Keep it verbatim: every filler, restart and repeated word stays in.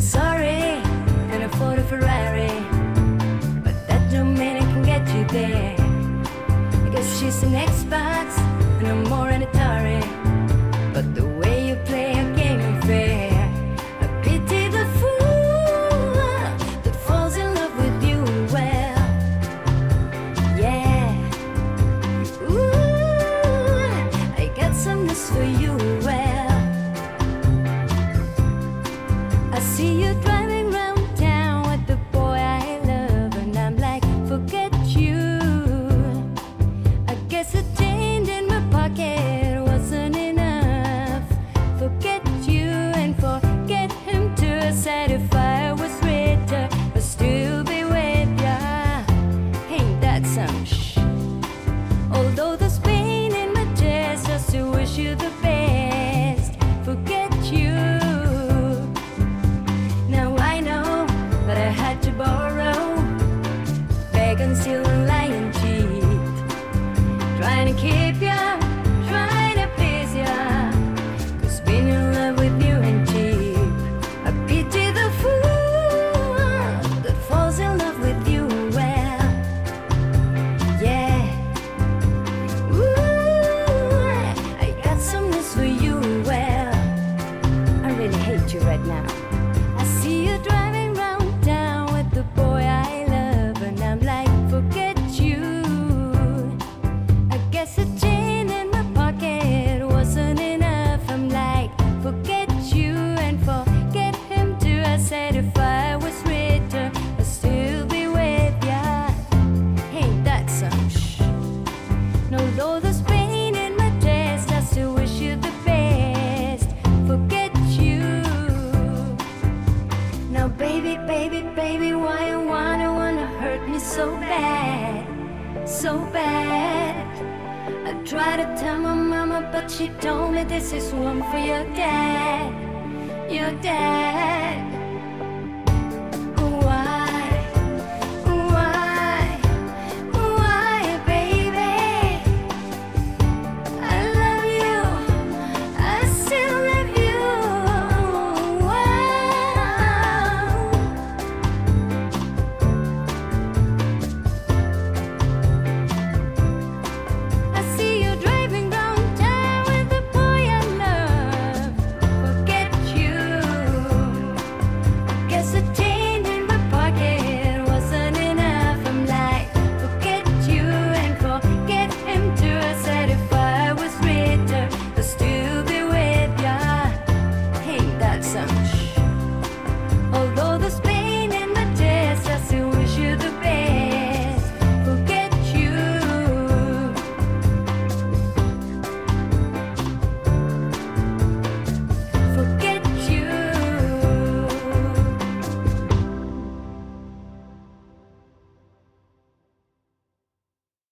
sorry, can afford a Ferrari, but that don't mean I can get you there. Because she's an Xbox and I'm more an Atari, but the way you play a game ain't fair. I pity the fool that falls in love with you. Well, yeah. Ooh, I got some news for you. Well, I see you driving round town with the boy I love, and I'm like, forget you. I guess a change in my pocket wasn't enough. Forget you and forget him too. I said if I was richer, I'd still be with ya. Ain't that some sh? Although there's pain in my chest, just to wish you the best. Forget you. Now I know that I had to borrow, beg and steal and lie and cheat, trying to keep ya, trying to please ya, 'cause being in love with you ain't cheap. I pity the fool that falls in love with you. Well, yeah. Ooh, I got some news for you. Well, I really hate you right now. I see you driving round town with the boy I love, and I'm like, forget you. I guess a chain in my pocket wasn't enough. I'm like, forget you and forget him too. I said if I was richer, I'd still be with ya. Ain't that some sh? No, though there's pain in my chest, I still wish you the best. Forget you. Now baby, baby, baby, why you wanna, wanna hurt me so bad, so bad? I tried to tell my mama, but she told me this is one for your dad, your dad.